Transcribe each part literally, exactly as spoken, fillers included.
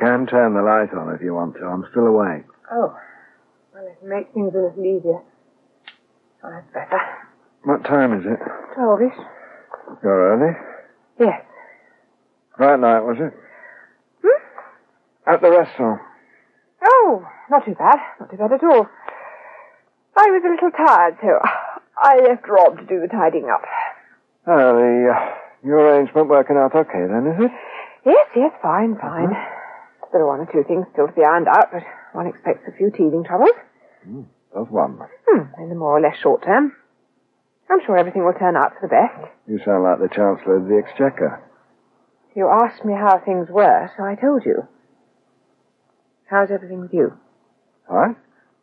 can turn the light on if you want to. I'm still awake. Oh. Well, it makes things a little easier. Oh, that's better. What time is it? Twelve-ish. You're early? Yes. Right night, was it? Hmm? At the restaurant. Oh, not too bad. Not too bad at all. I was a little tired, so I left Rob to do the tidying up. Oh, the uh, new arrangement working out okay then, is it? Yes, yes, fine, fine. Mm-hmm. There are one or two things still to be ironed out, but one expects a few teething troubles. Mm, does one? Hmm, in the more or less short term. I'm sure everything will turn out for the best. You sound like the Chancellor of the Exchequer. You asked me how things were, so I told you. How's everything with you? Fine.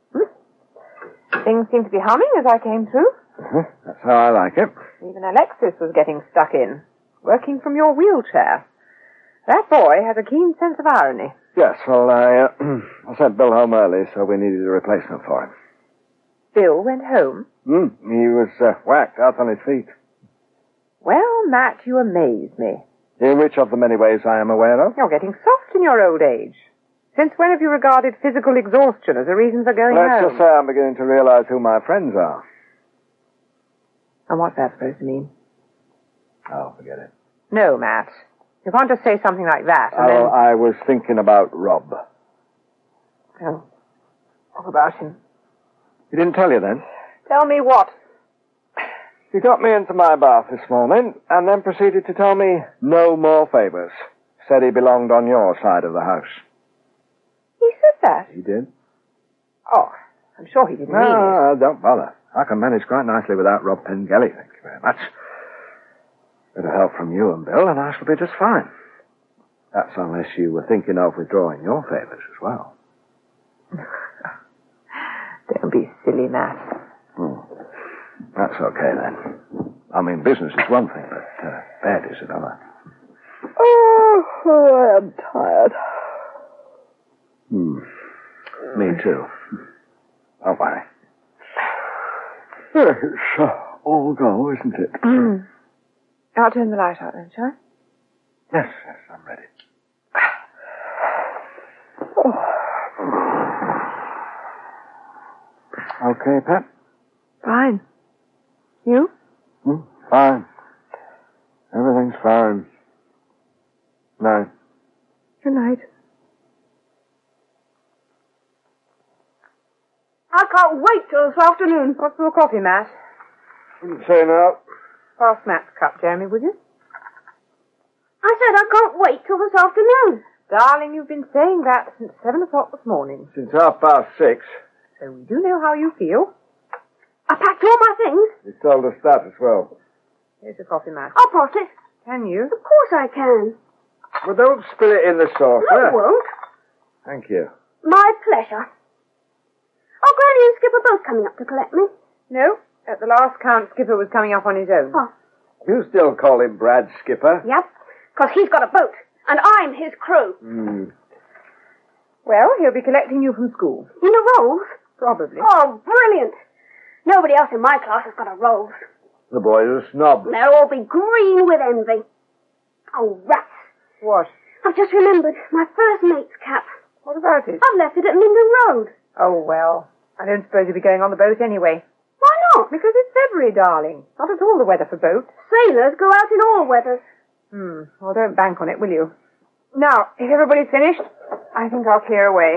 Hmm? Things seem to be humming as I came through. Uh-huh. That's how I like it. Even Alexis was getting stuck in, working from your wheelchair. That boy has a keen sense of irony. Yes, well, I, uh, I sent Bill home early, so we needed a replacement for him. Bill went home? Hmm, he was uh, whacked out on his feet. Well, Matt, you amaze me. In which of the many ways I am aware of? You're getting soft in your old age. Since when have you regarded physical exhaustion as a reason for going Let's home? Let's just say I'm beginning to realize who my friends are. And what's that supposed to mean? Oh, forget it. No, Matt. You can't just say something like that and oh, then... I was thinking about Rob. Oh. What about him? He didn't tell you then? Tell me what? He got me into my bath this morning and then proceeded to tell me no more favours. Said he belonged on your side of the house. He said that? He did. Oh, I'm sure he didn't no, mean it. No, don't bother. I can manage quite nicely without Rob Pengelly, thank you very much. Bit of help from you and Bill, and I shall be just fine. That's unless you were thinking of withdrawing your favours as well. Don't be silly, Matt. Hmm. That's okay, then. I mean, business is one thing, but uh, bed is another. Oh, oh, I am tired. Hmm. Me too. Oh, why? It's uh, all go, isn't it? Mm. I'll turn the light out then, shall I? Yes, yes, I'm ready. Oh. Okay, Pat? Fine. You? Hmm, fine. Everything's fine. Night. Good night. I can't wait till this afternoon. What's more coffee, Matt? Wouldn't say no. Pass Matt's cup, Jeremy, would you? I said I can't wait till this afternoon. Darling, you've been saying that since seven o'clock this morning. Since half past six. So we do know how you feel. I packed all my things. You told us that as well. Here's the coffee, Matt. I'll pass it. Can you? Of course I can. Well, don't spill it in the saucer. No, I won't. Thank you. My pleasure. Oh, Granny and Skipper both coming up to collect me. No. At the last count, Skipper was coming up on his own. Oh. You still call him Brad Skipper? Yep. Because he's got a boat. And I'm his crew. Hmm. Well, he'll be collecting you from school. In a Rolls? Probably. Oh, brilliant. Nobody else in my class has got a Rolls. The boy's a snob. They'll all be green with envy. Oh, rats. What? I've just remembered my first mate's cap. What about it? I've left it at Linden Road. Oh, well, I don't suppose you'll be going on the boat anyway. Why not? Because it's February, darling. Not at all the weather for boats. Sailors go out in all weathers. Hmm. Well, don't bank on it, will you? Now, if everybody's finished, I think I'll clear away.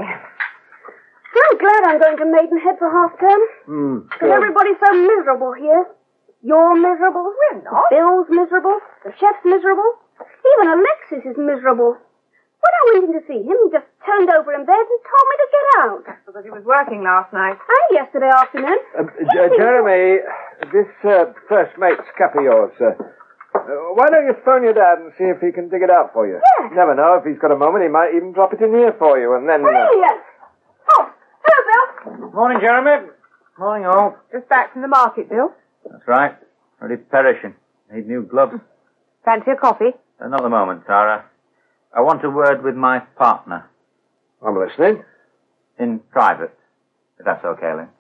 I'm glad I'm going to Maidenhead for half term. Hmm. Because everybody's so miserable here. You're miserable. We're not. Bill's miserable. The chef's miserable. Even Alexis is miserable. When I went in to see him, he just turned over in bed and told me to get out. Because he was working last night. And yesterday afternoon. Uh, J- Jeremy, this uh, first mate's cap of yours, uh, uh, why don't you phone your dad and see if he can dig it out for you? Yes. Never know, if he's got a moment, he might even drop it in here for you, and then... Uh... Brilliant. Oh, hello, Bill. Morning, Jeremy. Morning, all. Just back from the market, Bill. That's right. Already perishing. Need new gloves. Fancy a coffee? Another moment, Tara. I want a word with my partner. I'm listening. In private, if that's okay, Lynn.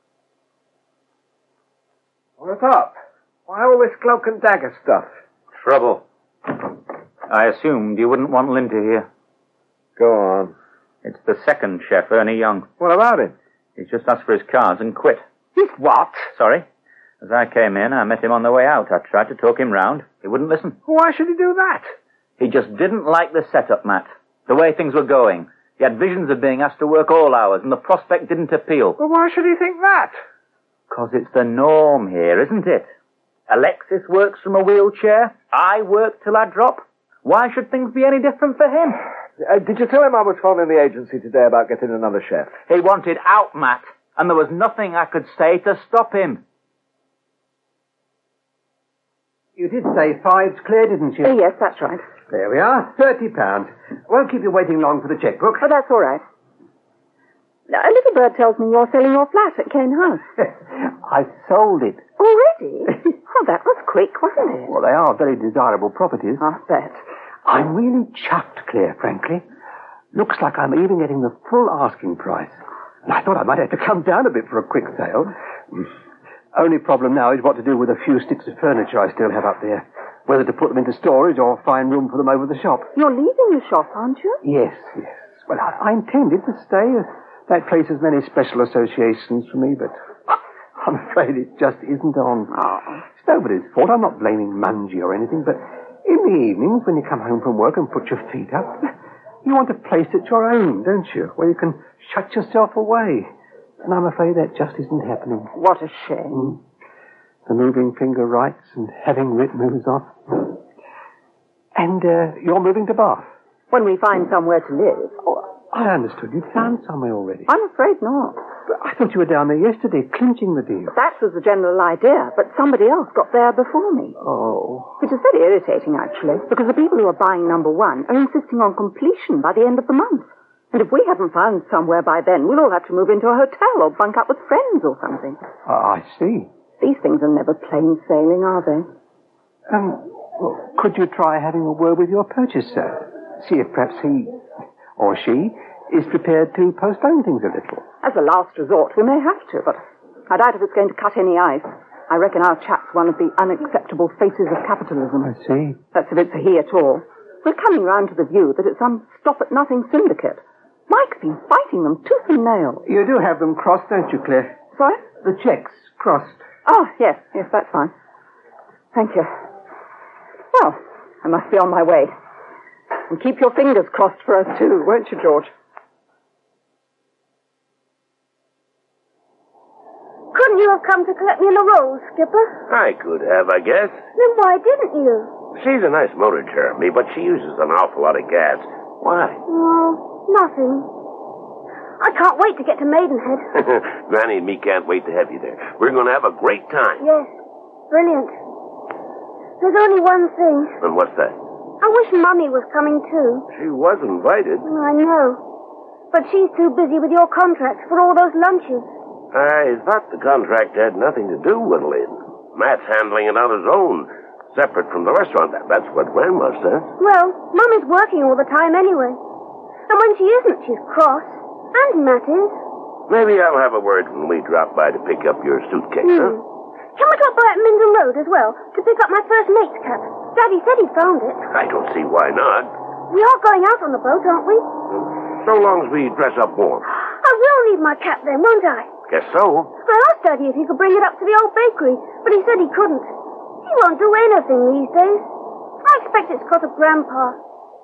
What's up? Why all this cloak and dagger stuff? Trouble. I assumed you wouldn't want Lynn to hear. Go on. It's the second chef, Ernie Young. What about him? He's just asked for his cards and quit. He's what? Sorry? As I came in, I met him on the way out. I tried to talk him round. He wouldn't listen. Why should he do that? He just didn't like the setup, Matt. The way things were going. He had visions of being asked to work all hours, and the prospect didn't appeal. Well, why should he think that? Because it's the norm here, isn't it? Alexis works from a wheelchair. I work till I drop. Why should things be any different for him? Uh, did you tell him I was phoning the agency today about getting another chef? He wanted out, Matt, and there was nothing I could say to stop him. You did say five's clear, didn't you? Uh, yes, that's right. There we are. Thirty pounds. Won't keep you waiting long for the checkbook. Oh, that's all right. Now, a little bird tells me you're selling your flat at Cane House. I sold it. Already? Oh, that was quick, wasn't it? Well, they are very desirable properties. I bet. I'm really chuffed, Claire, frankly. Looks like I'm even getting the full asking price. And I thought I might have to come down a bit for a quick sale. Only problem now is what to do with a few sticks of furniture I still have up there. Whether to put them into storage or find room for them over the shop. You're leaving the shop, aren't you? Yes, yes. Well, I, I intended to stay. That place has many special associations for me, but I'm afraid it just isn't on. Oh. It's nobody's fault. I'm not blaming Mungie or anything, but in the evenings when you come home from work and put your feet up, you want a place that's your own, don't you? Where you can shut yourself away. And I'm afraid that just isn't happening. What a shame. Mm. The moving finger writes and having writ moves off. And uh, you're moving to Bath? When we find somewhere to live. Oh, I understood. You'd found somewhere already. I'm afraid not. But I thought you were down there yesterday, clinching the deal. That was the general idea, but somebody else got there before me. Oh. Which is very irritating, actually, because the people who are buying number one are insisting on completion by the end of the month. And if we haven't found somewhere by then, we'll all have to move into a hotel or bunk up with friends or something. Uh, I see. These things are never plain sailing, are they? Um, well, could you try having a word with your purchaser? See if perhaps he, or she, is prepared to postpone things a little. As a last resort, we may have to, but I doubt if it's going to cut any ice. I reckon our chap's one of the unacceptable faces of capitalism. I see. That's if it's a he at all. We're coming round to the view that it's some stop-at-nothing syndicate. Mike's been fighting them tooth and nail. You do have them crossed, don't you, Claire? Sorry? The checks crossed. Oh, yes, yes, that's fine. Thank you. Well, I must be on my way. And keep your fingers crossed for us, too, won't you, George? Couldn't you have come to collect me in a roll, Skipper? I could have, I guess. Then why didn't you? She's a nice motor, Jeremy, but she uses an awful lot of gas. Why? Oh, nothing. I can't wait to get to Maidenhead. Granny and me can't wait to have you there. We're going to have a great time. Yes, brilliant. There's only one thing. And what's that? I wish Mummy was coming too. She was invited. I know. But she's too busy with your contracts for all those lunches. I thought the contract had nothing to do with Lynn. Matt's handling it on his own, separate from the restaurant. That's what Grandma says. Well, Mummy's working all the time anyway. And when she isn't, she's cross. And Matt is. Maybe I'll have a word when we drop by to pick up your suitcase, Hmm. huh? Can we drop by at Minden Road as well to pick up my first mate's cap? Daddy said he found it. I don't see why not. We are going out on the boat, aren't we? So long as we dress up warm. I will need my cap then, won't I? Guess so. I asked Daddy if he could bring it up to the old bakery, but he said he couldn't. He won't do anything these days. I expect it's because of Grandpa.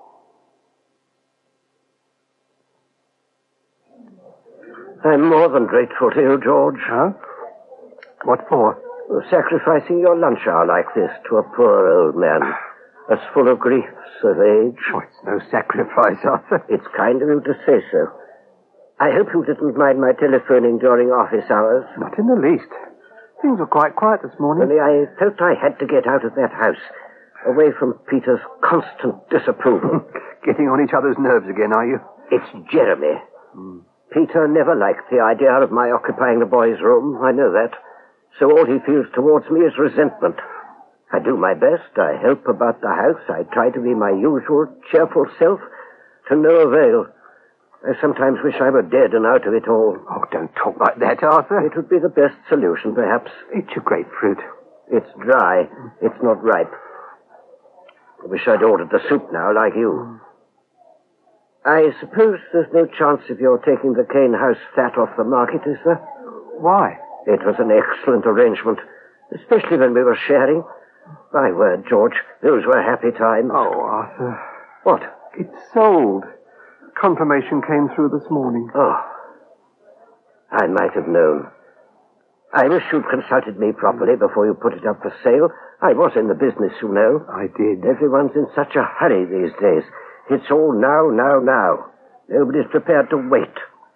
I'm more than grateful to you, George. Huh? What for? For sacrificing your lunch hour like this to a poor old man, as full of griefs of age. Oh, it's no sacrifice, Arthur. It's kind of you to say so. I hope you didn't mind my telephoning during office hours. Not in the least. Things were quite quiet this morning. Only I felt I had to get out of that house, away from Peter's constant disapproval. Getting on each other's nerves again, are you? It's Jeremy. Hmm. Peter never liked the idea of my occupying the boys' room. I know that. So all he feels towards me is resentment. I do my best. I help about the house. I try to be my usual cheerful self. To no avail. I sometimes wish I were dead and out of it all. Oh, don't talk like that, Arthur. It would be the best solution, perhaps. Eat your grapefruit. It's dry. It's not ripe. I wish I'd ordered the soup now, like you. I suppose there's no chance of your taking the Kane House flat off the market, is there? Why? It was an excellent arrangement, especially when we were sharing. My word, George, those were happy times. Oh, Arthur. What? It's sold. Confirmation came through this morning. Oh. I might have known. I wish you'd consulted me properly before you put it up for sale. I was in the business, you know. I did. Everyone's in such a hurry these days. It's all now, now, now. Nobody's prepared to wait.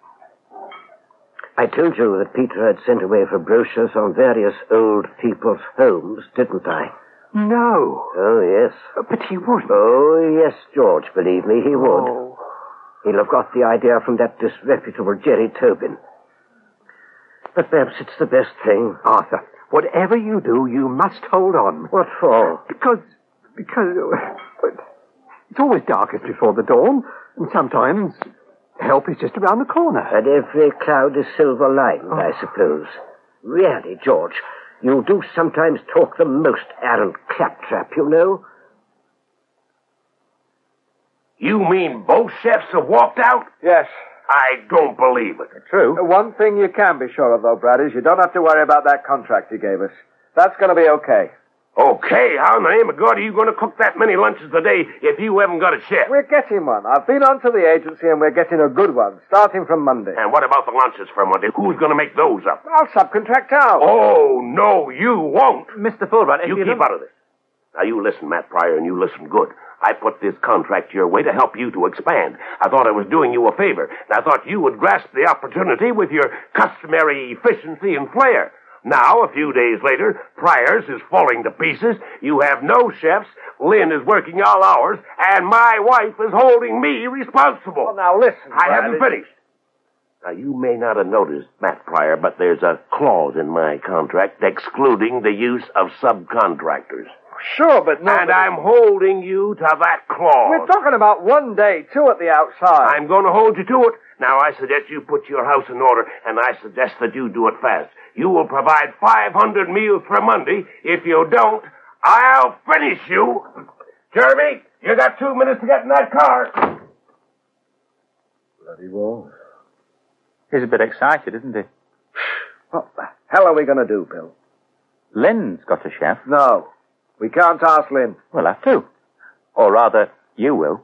I told you that Peter had sent away for brochures on various old people's homes, didn't I? No. Oh, yes. But he wouldn't. Oh, yes, George, believe me, he would. Oh. He'll have got the idea from that disreputable Jerry Tobin. But perhaps it's the best thing. Arthur, whatever you do, you must hold on. What for? Because, because, uh, it's always darkest before the dawn, and sometimes help is just around the corner. And every cloud is silver lined, Oh. I suppose. Really, George, you do sometimes talk the most arrant claptrap, you know. You mean both chefs have walked out? Yes. I don't believe it. True. One thing you can be sure of, though, Brad, is you don't have to worry about that contract you gave us. That's going to be okay. Okay, how in the name of God are you going to cook that many lunches a day if you haven't got a chef? We're getting one. I've been on to the agency and we're getting a good one, starting from Monday. And what about the lunches for Monday? Who's going to make those up? I'll subcontract out. Oh, no, you won't. Mister Fulbright, if You you keep don't- out of this. Now, you listen, Matt Pryor, and you listen good. I put this contract your way to help you to expand. I thought I was doing you a favor, and I thought you would grasp the opportunity with your customary efficiency and flair. Now, a few days later, Pryor's is falling to pieces. You have no chefs. Lynn is working all hours, and my wife is holding me responsible. Well, now, listen, I Brad, haven't it's- finished. Now, you may not have noticed, Matt Pryor, but there's a clause in my contract excluding the use of subcontractors. Sure, but no. And I'm holding you to that clause. We're talking about one day, two at the outside. I'm going to hold you to it. Now, I suggest you put your house in order, and I suggest that you do it fast. You will provide five hundred meals for Monday. If you don't, I'll finish you. Jeremy, you got two minutes to get in that car. Bloody wolf. He's a bit excited, isn't he? What the hell are we going to do, Bill? Lynn's got a chef. No. We can't ask Lynn. We'll have to. Or rather, you will.